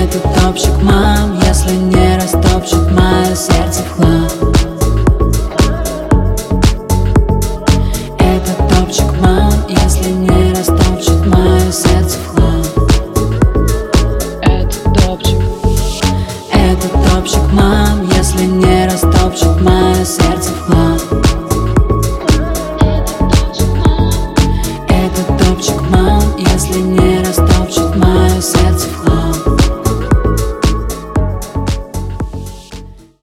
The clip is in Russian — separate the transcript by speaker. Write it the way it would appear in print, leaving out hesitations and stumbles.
Speaker 1: Этот топчик, мам, если не растопчет мое сердце в хлам. Этот топчик, мам, если не растопчет мое сердце в хлам. Этот топчик, мам, если не растопчет мое сердце в хлам. Этот топчик, мам, если не растопчет